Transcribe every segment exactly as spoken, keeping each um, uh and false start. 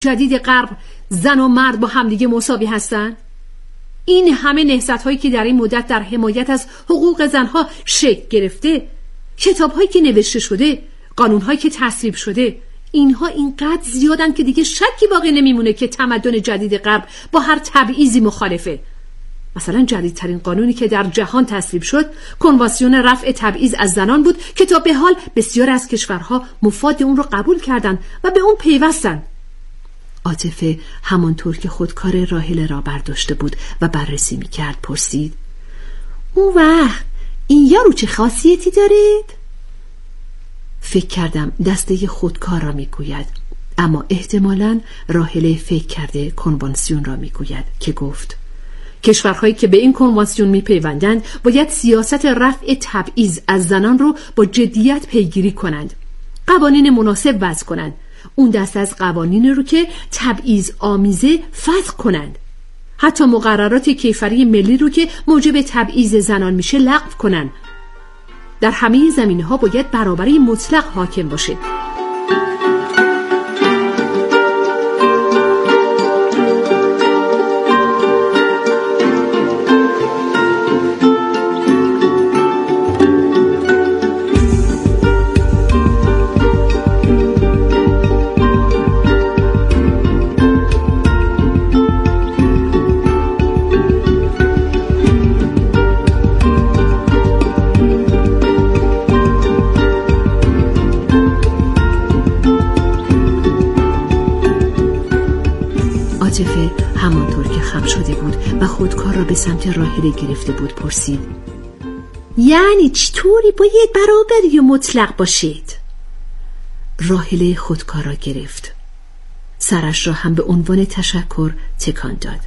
جدید غرب زن و مرد با همدیگه مساوی هستن؟ این همه نهضت‌هایی که در این مدت در حمایت از حقوق زنها شکل گرفته، کتاب‌هایی که نوشته شده، قانون‌هایی که تصویب شده، اینها اینقدر زیادن که دیگه شکی باقی نمیمونه که تمدن جدید غرب با هر تبعیضی مخالفه. مثلا جدیدترین قانونی که در جهان تصویب شد کنوانسیون رفع تبعیض از زنان بود که تا به حال بسیار از کشورها مفاد اون رو قبول کردن و به اون پیوستن. عاطفه همانطور که خودکار راحله را برداشته بود و بررسی میکرد پرسید: اون وقت این یارو چه خاصیتی دارید؟ فکر کردم دسته خودکار را میگوید، اما احتمالاً راحله فکر کرده کنوانسیون را میگوید که گفت: کشورهایی که به این کنوانسیون میپیوندند باید سیاست رفع تبعیض از زنان رو با جدیت پیگیری کنند، قوانین مناسب وضع کنند، اون دست از قوانین رو که تبعیض آمیزه فسخ کنند، حتی مقررات کیفری ملی رو که موجب تبعیض زنان میشه لغو کنند. در همه زمینه‌ها باید برابری مطلق حاکم باشه. عاطفه همانطور که خم شده بود و خودکار را به سمت راحله گرفته بود پرسید: یعنی چطوری باید برابری مطلق باشید؟ راحله خودکار را گرفت، سرش را هم به عنوان تشکر تکان داد.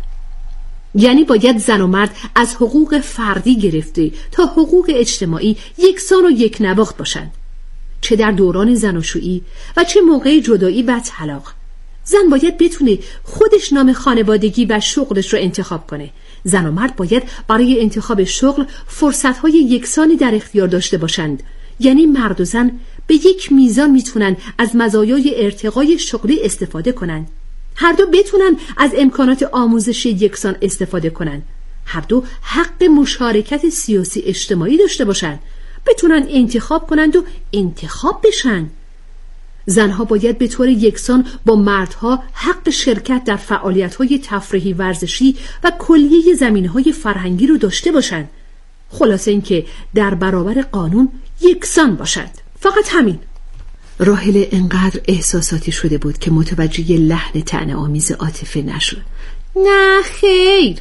یعنی باید زن و مرد از حقوق فردی گرفته تا حقوق اجتماعی یکسان و یک نواخت باشند، چه در دوران زناشویی و چه موقع جدایی و طلاق. زن باید بتونه خودش نام خانوادگی و شغلش رو انتخاب کنه. زن و مرد باید برای انتخاب شغل فرصت‌های یکسانی در اختیار داشته باشند. یعنی مرد و زن به یک میزان میتونن از مزایای ارتقای شغلی استفاده کنند. هر دو بتونن از امکانات آموزش یکسان استفاده کنند. هر دو حق مشارکت سیاسی اجتماعی داشته باشند. بتونن انتخاب کنند و انتخاب بشن. زنها باید به طور یکسان با مردها حق شرکت در فعالیت‌های تفریحی ورزشی و کلیه زمینه‌های فرهنگی رو داشته باشند. خلاصه اینکه در برابر قانون یکسان باشند. فقط همین. راحله انقدر احساساتی شده بود که متوجه لحن طعنه‌آمیز عاطفه نشد. نه خیر.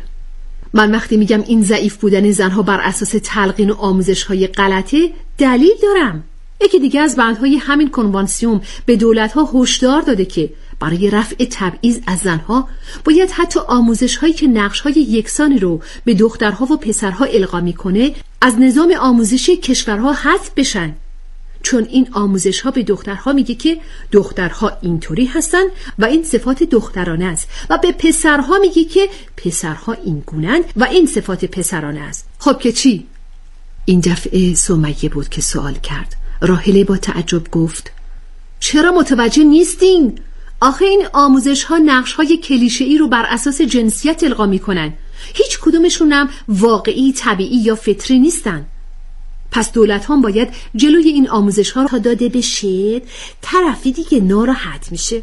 من وقتی میگم این ضعیف بودن زنها بر اساس تلقین و آموزش‌های غلطه دلیل دارم. یکی دیگه از بندهای همین کنوانسیون به دولت‌ها هشدار داده که برای رفع تبعیض از زنها باید حتی آموزش‌هایی که نقش‌های یکسانی رو به دخترها و پسرها القا می‌کنه از نظام آموزشی کشورها حذف بشن، چون این آموزش‌ها به دخترها میگه که دخترها اینطوری هستن و این صفات دخترانه است و به پسرها میگه که پسرها این گونه‌اند و این صفات پسرانه است. خب که چی؟ این دفعه سمیه بود که سوال کرد. راحله با تعجب گفت: چرا متوجه نیستین؟ آخه این آموزش‌ها نقش‌های کلیشه‌ای رو بر اساس جنسیت القا می‌کنن. هیچ کدومشون هم واقعی، طبیعی یا فطری نیستن. پس دولت‌ها باید جلوی این آموزش‌ها رو داده بشه، طرفی دیگه ناراحت میشه.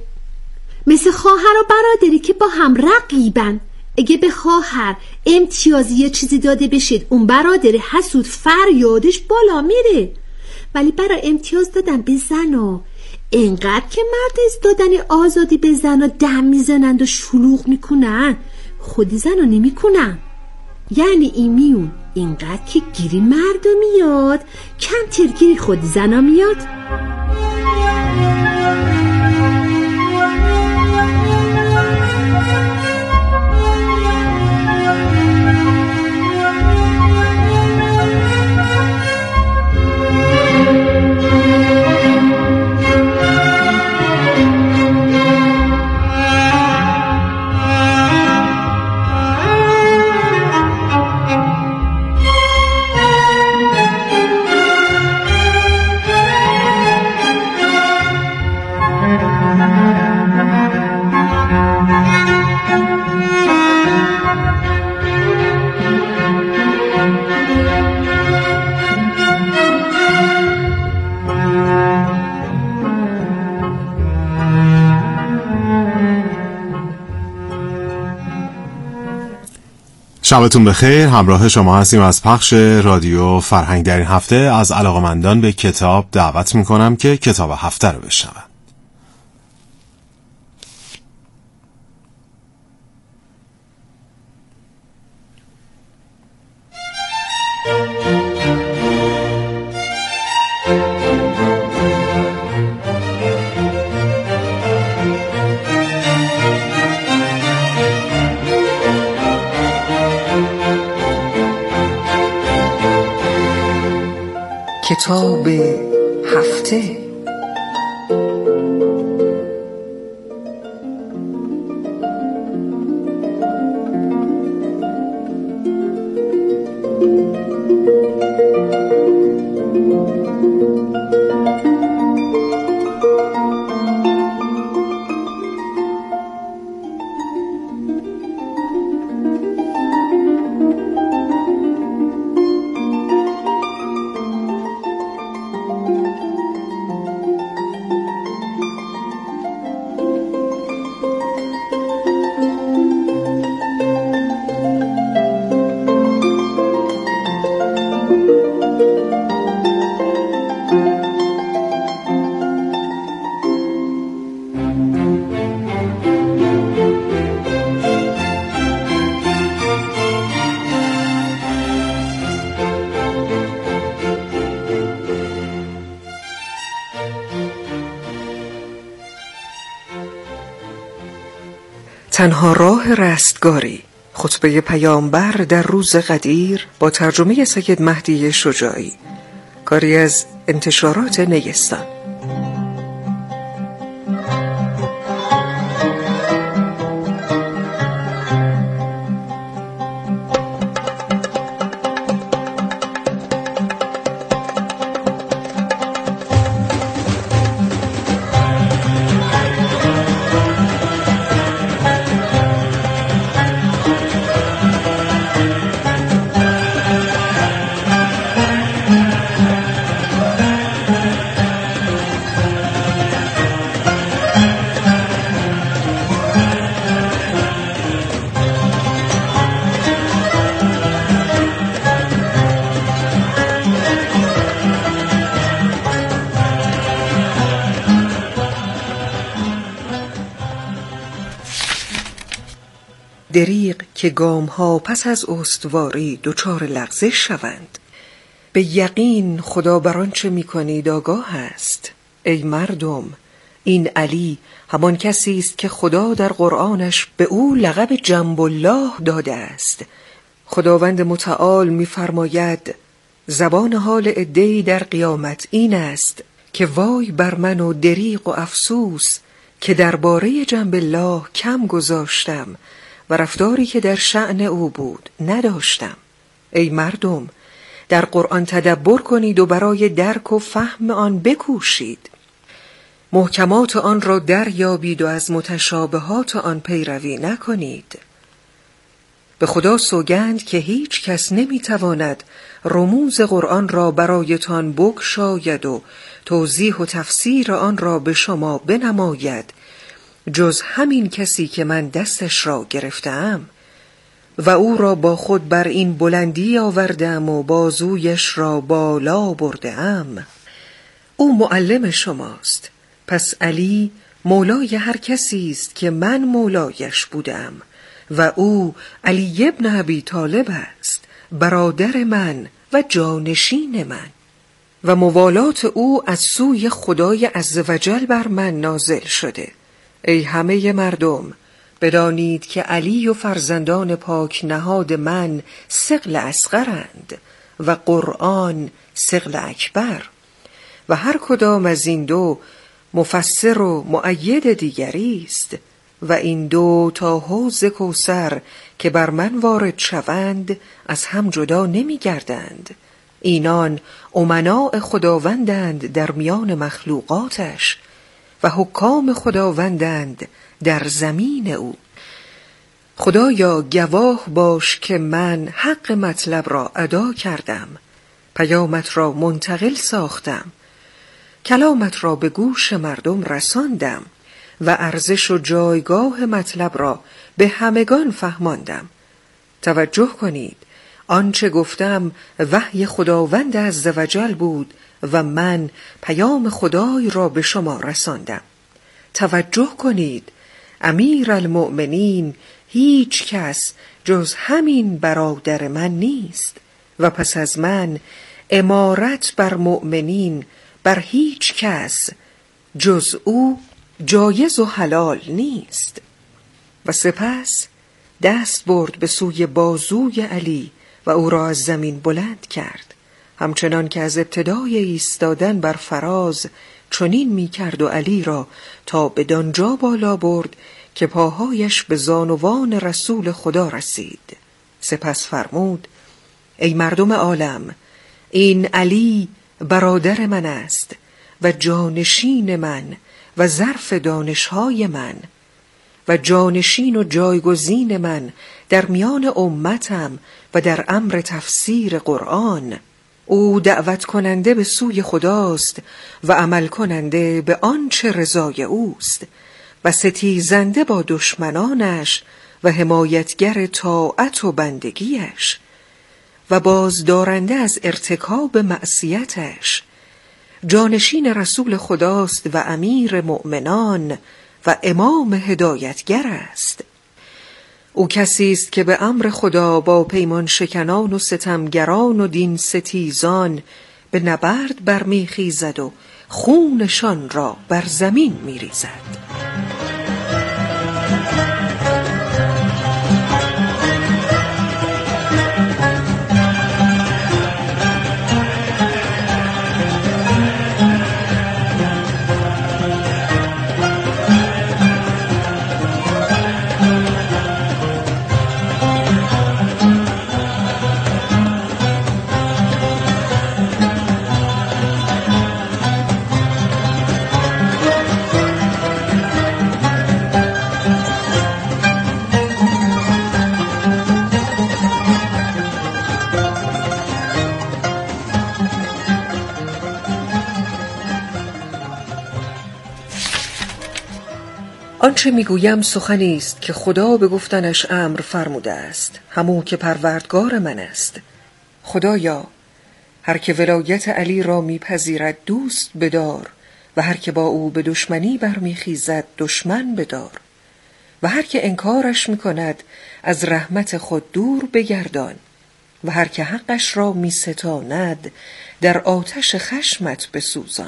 مثل خواهر و برادری که با هم رقیبن. اگه به خواهر امتیازی یه چیزی داده بشه، اون برادر حسود فریادش بالا میره. ولی برای امتیاز دادن به زنا اینقدر که مرد از دادن آزادی به زنا دم میزنند و شلوغ میکنن، خودی زنا نمیکنن. یعنی این میون اینقدر که گیری مرد میاد، کمتر گیری خودی زنا میاد. شبتون بخیر. همراه شما هستیم از پخش رادیو فرهنگ. در این هفته از علاقه‌مندان به کتاب دعوت میکنم که کتاب هفته رو بشنون. کتاب هفته. تنها راه رستگاری، خطبه پیامبر در روز قدیر با ترجمه سید مهدی شجاعی، کاری از انتشارات نیستان. دریغ که گام‌ها پس از استواری دچار لغزش شوند. به یقین خدا بر آنچه می‌کنید آگاه است. ای مردم، این علی همان کسی است که خدا در قرآنش به او لقب جنب الله داده است. خداوند متعال می‌فرماید زبان حال عده‌ای در قیامت این است که وای بر من و دریغ و افسوس که درباره جنب الله کم گذاشتم و رفتاری که در شأن او بود نداشتم. ای مردم، در قرآن تدبر کنید و برای درک و فهم آن بکوشید. محکمات آن را دریابید و از متشابهات آن پیروی نکنید. به خدا سوگند که هیچ کس نمیتواند رموز قرآن را برایتان بگشاید و توضیح و تفسیر آن را به شما بنماید جز همین کسی که من دستش را گرفتم و او را با خود بر این بلندی آوردم و بازویش را بالا بردم. او معلم شماست، پس علی مولای هر کسی است که من مولایش بودم و او علی ابن ابی طالب است، برادر من و جانشین من، و موالات او از سوی خدای عزوجل بر من نازل شده. ای همه مردم، بدانید که علی و فرزندان پاک نهاد من ثقل اصغرند و قرآن ثقل اکبر، و هر کدام از این دو مفسر و مؤید دیگری است، و این دو تا حوض کوثر که بر من وارد شوند از هم جدا نمی گردند. اینان امناء خداوندند در میان مخلوقاتش و حکام خداوندند در زمین او. خدایا گواه باش که من حق مطلب را ادا کردم، پیامت را منتقل ساختم، کلامت را به گوش مردم رساندم و ارزش و جایگاه مطلب را به همگان فهماندم. توجه کنید، آنچه گفتم وحی خداوند عزوجل بود و من پیام خدای را به شما رساندم. توجه کنید، امیر المؤمنین هیچ کس جز همین برادر من نیست و پس از من امارت بر مؤمنین بر هیچ کس جز او جایز و حلال نیست. و سپس دست برد به سوی بازوی علی و او را از زمین بلند کرد، همچنان که از ابتدای ایستادن بر فراز چنین می کرد و علی را تا به دانجا بالا برد که پاهایش به زانوان رسول خدا رسید. سپس فرمود: ای مردم عالم، این علی برادر من است و جانشین من و ظرف دانشهای من و جانشین و جایگزین من در میان امتم و در امر تفسیر قرآن. او دعوت کننده به سوی خداست و عمل کننده به آنچه رضای اوست و ستیزنده با دشمنانش و حمایتگر طاعت و بندگیش و بازدارنده از ارتکاب معصیتش. جانشین رسول خداست و امیر مؤمنان و امام هدایتگر است. او کسی است که به امر خدا با پیمان شکنان و ستمگران و دین ستیزان به نبرد برمیخیزد و خونشان را بر زمین میریزد. آنچه میگویم سخنی است که خدا به گفتنش امر فرموده است، همون که پروردگار من است. خدایا، هر که ولایت علی را میپذیرد دوست بدار و هر که با او به دشمنی برمیخیزد دشمن بدار و هر که انکارش میکند از رحمت خود دور بگردان و هر که حقش را میستاند در آتش خشمت بسوزان.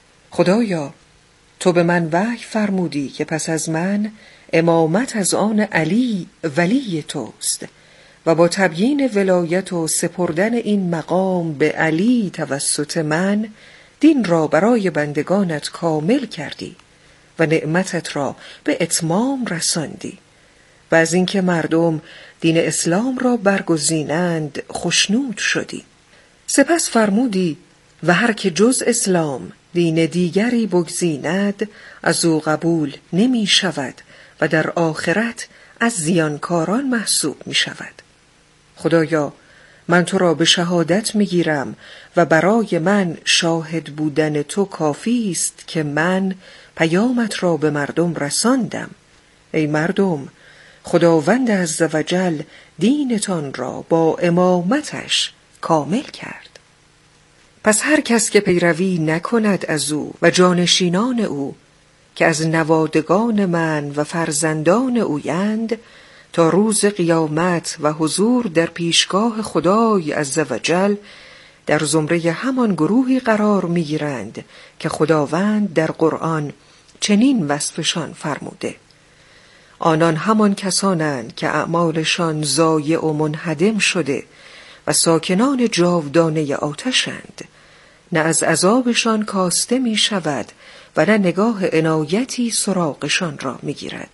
خدایا، تو به من وحی فرمودی که پس از من امامت از آن علی ولی توست و با تبیین ولایت و سپردن این مقام به علی توسط من دین را برای بندگانت کامل کردی و نعمتت را به اتمام رساندی و از اینکه مردم دین اسلام را برگزینند خوشنود شدی. سپس فرمودی و هر که جز اسلام دین دیگری بگزیند از او قبول نمی شود و در آخرت از زیانکاران محسوب می شود. خدایا، من تو را به شهادت می گیرم و برای من شاهد بودن تو کافی است که من پیامت را به مردم رساندم. ای مردم، خداوند عزوجل دینتان را با امامتش کامل کرد. پس هر کس که پیروی نکند از او و جانشینان او که از نوادگان من و فرزندان اویند تا روز قیامت و حضور در پیشگاه خدای عزوجل در زمره همان گروهی قرار میگیرند که خداوند در قرآن چنین وصفشان فرموده: آنان همان کسانند که اعمالشان ضایع و منهدم شده و ساکنان جاودانه آتشند، نه از عذابشان کاسته می شود و نه نگاه عنایتی سراغشان را می گیرد.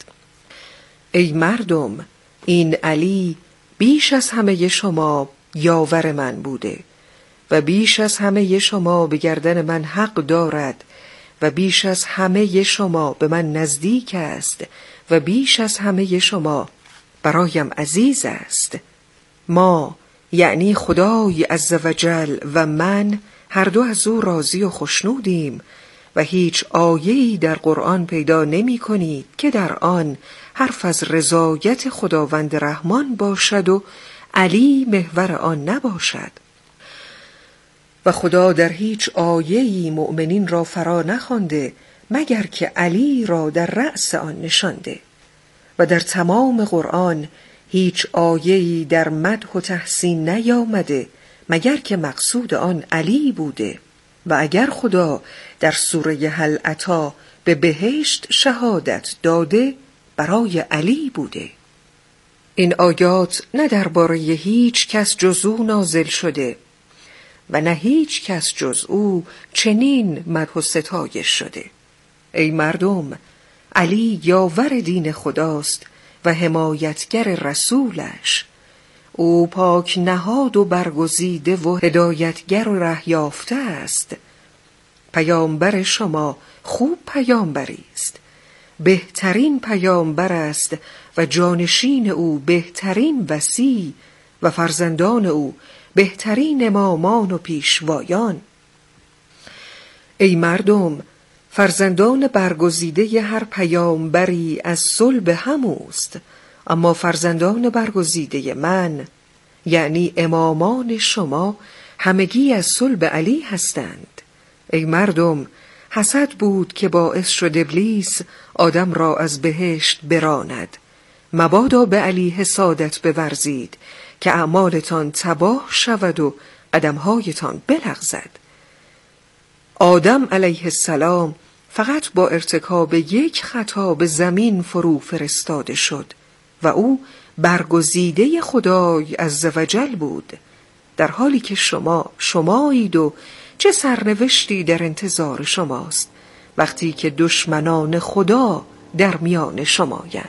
ای مردم، این علی بیش از همه شما یاور من بوده و بیش از همه شما به گردن من حق دارد و بیش از همه شما به من نزدیک است و بیش از همه شما برایم عزیز است. ما، یعنی خدای عزوجل و من، هر دو از او راضی و خوشنودیم و هیچ آیه‌ای در قرآن پیدا نمی کنید که در آن حرف از رضایت خداوند رحمان باشد و علی محور آن نباشد. و خدا در هیچ آیه‌ای مؤمنین را فرا نخوانده مگر که علی را در رأس آن نشانده. و در تمام قرآن هیچ آیه‌ای در مدح و تحسین نیامده مگر که مقصود آن علی بوده. و اگر خدا در سوره هل اتی به بهشت شهادت داده برای علی بوده. این آیات نه درباره هیچ کس جز او نازل شده و نه هیچ کس جز او چنین مدح و ستایش شده. ای مردم، علی یاور دین خداست و حمایتگر رسولش. او پاک نهاد و برگزیده و هدایتگر و ره یافته است. پیامبر شما خوب پیامبری است، بهترین پیامبر است و جانشین او بهترین وصی و فرزندان او بهترین امامان و پیشوایان. ای مردم، فرزندان برگزیده هر پیامبری از صلب هموست، اما فرزندان برگزیده من یعنی امامان شما همگی از صلب علی هستند. ای مردم، حسد بود که باعث شد ابلیس آدم را از بهشت براند. مبادا به علی حسادت بورزید که اعمالتان تباه شود و قدمهایتان بلغزد. آدم علیه السلام فقط با ارتکاب یک خطا به زمین فرو فرستاده شد و او برگزیده خدای عزوجل بود، در حالی که شما شمایید و چه سرنوشتی در انتظار شماست وقتی که دشمنان خدا در میان شمایند.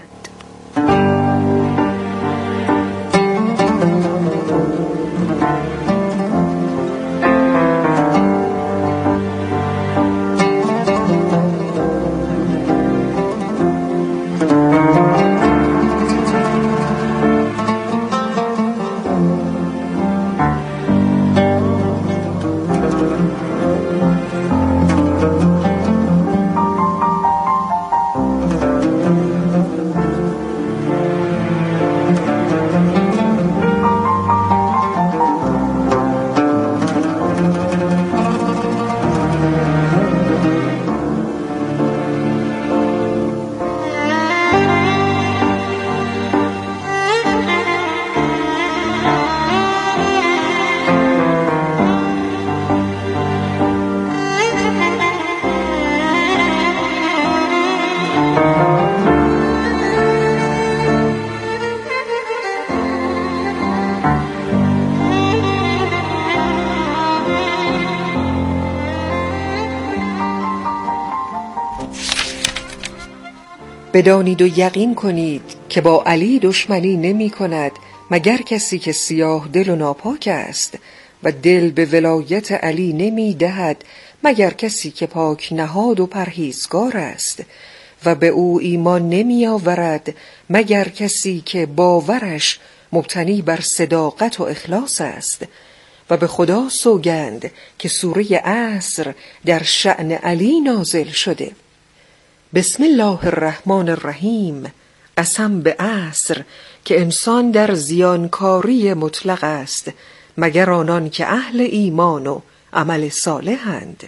بدانید و یقین کنید که با علی دشمنی نمی کند مگر کسی که سیاه دل و ناپاک است و دل به ولایت علی نمی دهد مگر کسی که پاک نهاد و پرهیزگار است و به او ایمان نمی آورد مگر کسی که باورش مبتنی بر صداقت و اخلاص است. و به خدا سوگند که سوره عصر در شأن علی نازل شده. بسم الله الرحمن الرحیم. قسم به عصر که انسان در زیانکاری مطلق است مگر آنان که اهل ایمان و عمل صالحند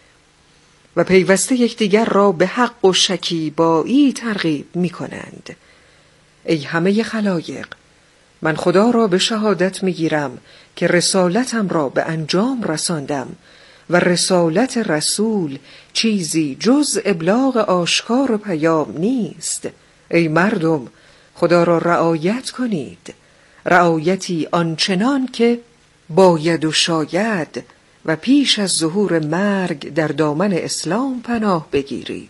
و پیوسته یکدیگر را به حق و شکیبایی ترغیب می کنند. ای همه خلایق، من خدا را به شهادت می گیرم که رسالتم را به انجام رساندم و رسالت رسول چیزی جز ابلاغ آشکار پیام نیست. ای مردم، خدا را رعایت کنید، رعایتی آنچنان که باید و شاید، و پیش از ظهور مرگ در دامن اسلام پناه بگیرید.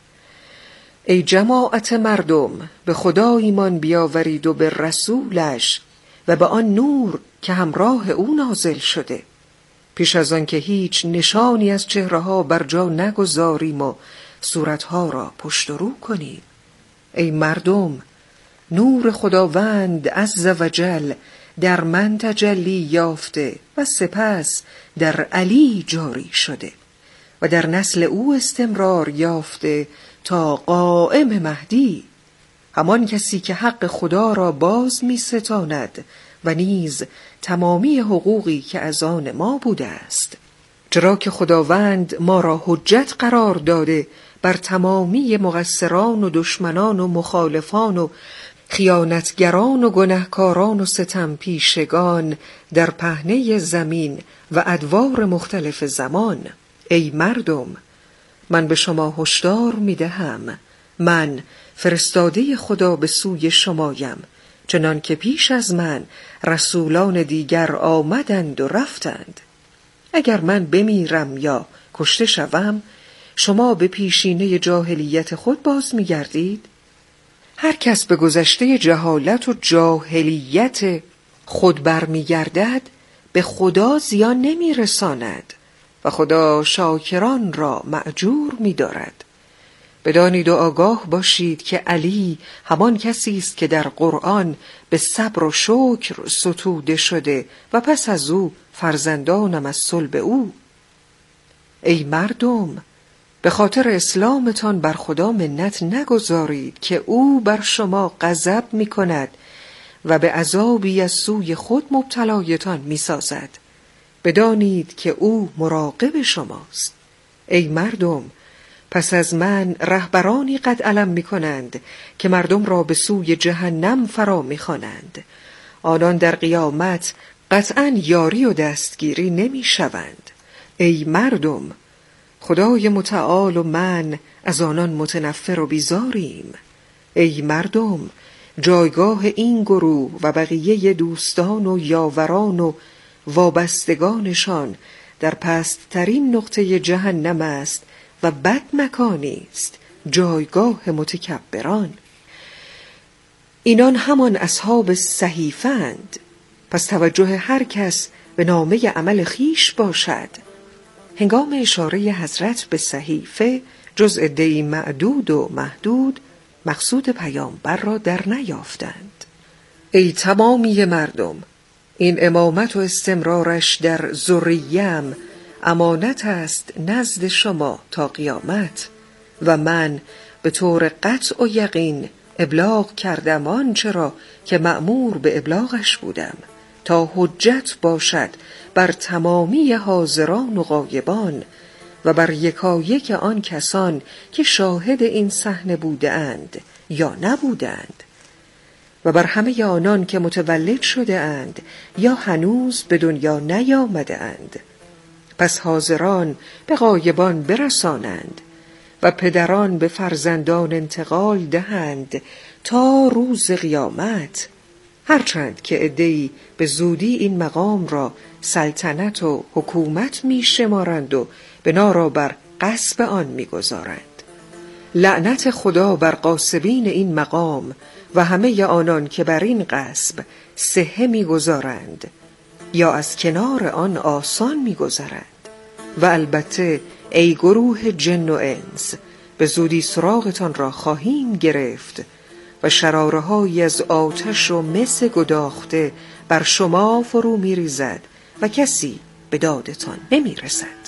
ای جماعت مردم، به خدا ایمان بیاورید و به رسولش و به آن نور که همراه او نازل شده، پیش از آن که هیچ نشانی از چهره‌ها بر جا نگذاریم و صورتها را پشت و رو کنیم. ای مردم، نور خداوند عزوجل در من تجلی یافته و سپس در علی جاری شده و در نسل او استمرار یافته تا قائم مهدی، همان کسی که حق خدا را باز می ستاند و نیز تمامی حقوقی که از آن ما بوده است، چرا که خداوند ما را حجت قرار داده بر تمامی مقصران و دشمنان و مخالفان و خیانتگران و گنهکاران و ستم پیشگان در پهنه زمین و ادوار مختلف زمان. ای مردم، من به شما هشدار می دهم، من فرستاده خدا به سوی شمایم، چنان که پیش از من رسولان دیگر آمدند و رفتند. اگر من بمیرم یا کشته شوم، شما به پیشینه جاهلیت خود باز می گردید؟ هر کس به گذشته جهالت و جاهلیت خود بر می گردد به خدا زیان نمی رساند و خدا شاکران را مأجور می دارد. بدانید و آگاه باشید که علی همان کسی است که در قرآن به صبر و شکر ستوده شده و پس از او فرزندانم از صلب او. ای مردم، به خاطر اسلامتان بر خدا منت نگذارید که او بر شما غضب می کند و به عذابی از سوی خود مبتلایتان می سازد. بدانید که او مراقب شماست. ای مردم، پس از من رهبرانی قد علم می کنند که مردم را به سوی جهنم فرا می خوانند. آنان در قیامت قطعاً یاری و دستگیری نمی شوند. ای مردم، خدای متعال و من از آنان متنفر و بیزاریم. ای مردم، جایگاه این گروه و بقیه دوستان و یاوران و وابستگانشان در پست‌ترین نقطه جهنم است و بد مکانی است، جایگاه متکبران. اینان همان اصحاب صحیفه اند. پس توجه هر کس به نامه عمل خیش باشد. هنگام اشاره حضرت به صحیفه جز عده‌ای معدود و محدود مقصود پیامبر را در نیافتند. ای تمامی مردم، این امامت و استمرارش در ذریه‌ام امانت است نزد شما تا قیامت و من به طور قطع و یقین ابلاغ کردم آنچه را که مأمور به ابلاغش بودم تا حجت باشد بر تمامی حاضران و غایبان و بر یکایک آن کسان که شاهد این صحنه بودند یا نبودند و بر همه آنان که متولد شده اند یا هنوز به دنیا نیامده اند. پس حاضران به غایبان برسانند و پدران به فرزندان انتقال دهند تا روز قیامت، هرچند که عده‌ای به زودی این مقام را سلطنت و حکومت می شمارند و بنا را بر غصب آن می گذارند. لعنت خدا بر غاصبین این مقام و همه آنان که بر این غصب صحه می گذارند یا از کنار آن آسان می گذرند. و البته ای گروه جن و انس، به زودی سراغتان را خواهیم گرفت و شراره‌هایی از آتش و مس گداخته بر شما فرو می ریزد و کسی به دادتان نمی رسد.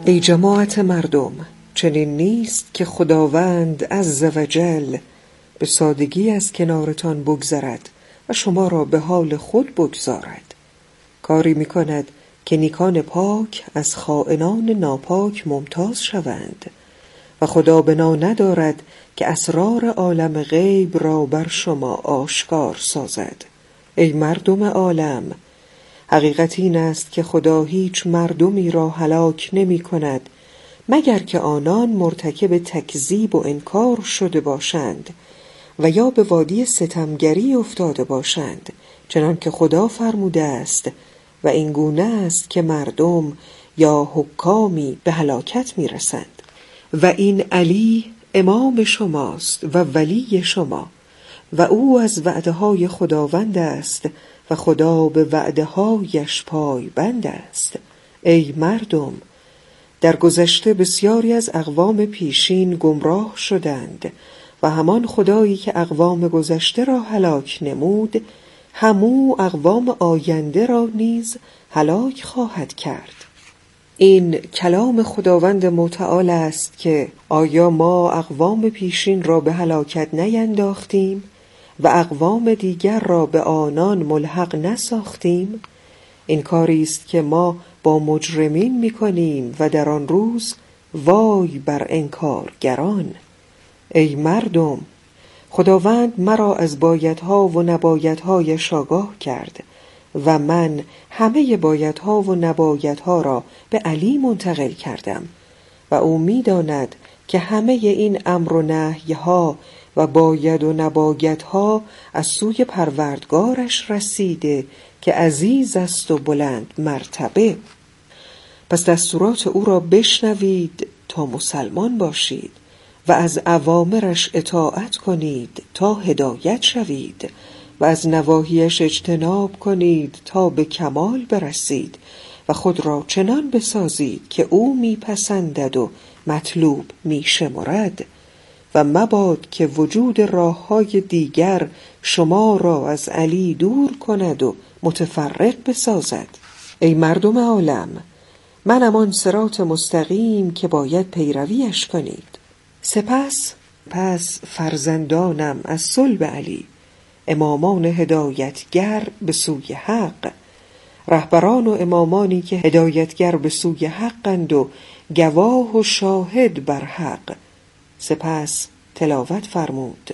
ای جماعت مردم، چنین نیست که خداوند عزوجل به سادگی از کنارتان بگذرد و شما را به حال خود بگذارد. کاری می کند که نیکان پاک از خائنان ناپاک ممتاز شوند و خدا بنا ندارد که اسرار عالم غیب را بر شما آشکار سازد. ای مردم عالم، حقیقت این است که خدا هیچ مردمی را هلاک نمی کند مگر که آنان مرتکب تکذیب و انکار شده باشند و یا به وادی ستمگری افتاده باشند، چنان که خدا فرموده است و این گونه است که مردم یا حکامی به هلاکت می رسند. و این علی امام شماست و ولی شما و او از وعده های خداوند است و خدا به وعده هایش پایبند است. ای مردم، در گذشته بسیاری از اقوام پیشین گمراه شدند و همان خدایی که اقوام گذشته را هلاک نمود همو اقوام آینده را نیز هلاک خواهد کرد. این کلام خداوند متعال است که آیا ما اقوام پیشین را به هلاکت نینداختیم و اقوام دیگر را به آنان ملحق نساختیم؟ این کاری است که ما با مجرمین می‌کنیم و در آن روز وای بر انکارگران. ای مردم، خداوند مرا از بایدها و نبایدهایش آگاه کرد و من همه بایدها و نبایدها را به علی منتقل کردم و او می‌داند که همه این امر و نهی‌ها و باید و نبایدها از سوی پروردگارش رسیده که عزیز است و بلند مرتبه. پس دستورات او را بشنوید تا مسلمان باشید و از اوامرش اطاعت کنید تا هدایت شوید و از نواهیش اجتناب کنید تا به کمال برسید و خود را چنان بسازید که او میپسندد و مطلوب میشمرد و مباد که وجود راه‌های دیگر شما را از علی دور کند و متفرق بسازد. ای مردم عالم، منم آن صراط مستقیم که باید پیرویش کنید. سپس پس فرزندانم از صلب علی، امامان هدایتگر به سوی حق، رهبران و امامانی که هدایتگر به سوی حقند و گواه و شاهد بر حق. سپس تلاوت فرمود: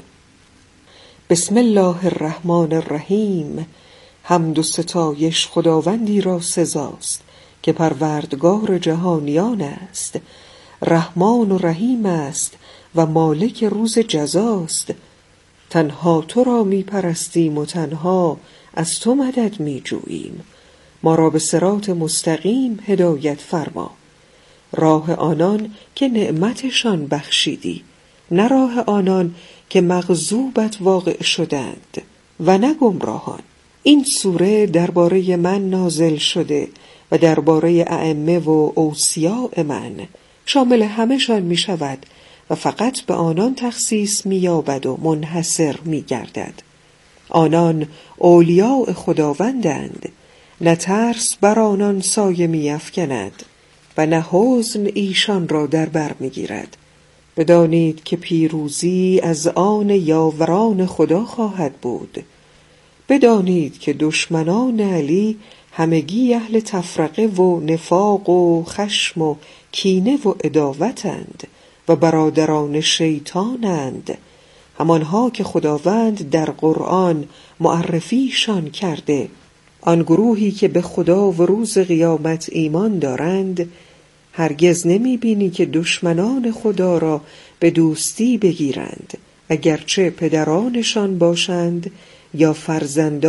بسم الله الرحمن الرحیم. حمد و ستایش خداوندی را سزاست که پروردگار جهانیان است، رحمان و رحیم است و مالک روز جزاست. تنها تو را می پرستیم و تنها از تو مدد می جوییم. ما را به صراط مستقیم هدایت فرما، راه آنان که نعمتشان بخشیدی، نه راه آنان که مغضوبت واقع شدند و نه گمراهان. این سوره درباره من نازل شده و درباره ائمه و اوصیاء من، شامل همه‌شان می شود و فقط به آنان تخصیص می یابد و منحصر می گردد. آنان اولیاء خداوندند، نه ترس بر آنان سایه می افکند و نه حزن ایشان را در بر می گیرد. بدانید که پیروزی از آن یاوران خدا خواهد بود. بدانید که دشمنان علی همگی اهل تفرقه و نفاق و خشم و کینه و عداوتند و برادران شیطانند، همانها که خداوند در قرآن معرفیشان کرده. آن گروهی که به خدا و روز قیامت ایمان دارند هرگز نمی بینی که دشمنان خدا را به دوستی بگیرند، اگرچه پدرانشان باشند یا فرزندان